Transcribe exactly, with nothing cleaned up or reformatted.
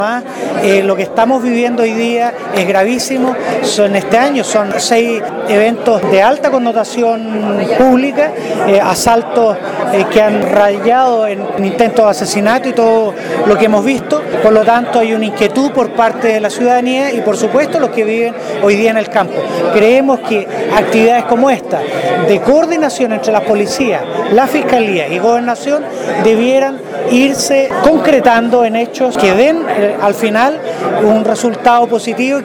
Eh, lo que estamos viviendo hoy día es gravísimo. Son, este año son seis eventos de alta connotación pública, eh, asaltos eh, que han rayado en, en intentos de asesinato y todo lo que hemos visto. Por lo tanto, hay una inquietud por parte de la ciudadanía y, por supuesto, los que viven hoy día en el campo. Creemos que actividades como esta, de coordinación entre las policías, la Fiscalía y Gobernación, debieran irse concretando en hechos que den eh, al final un resultado positivo.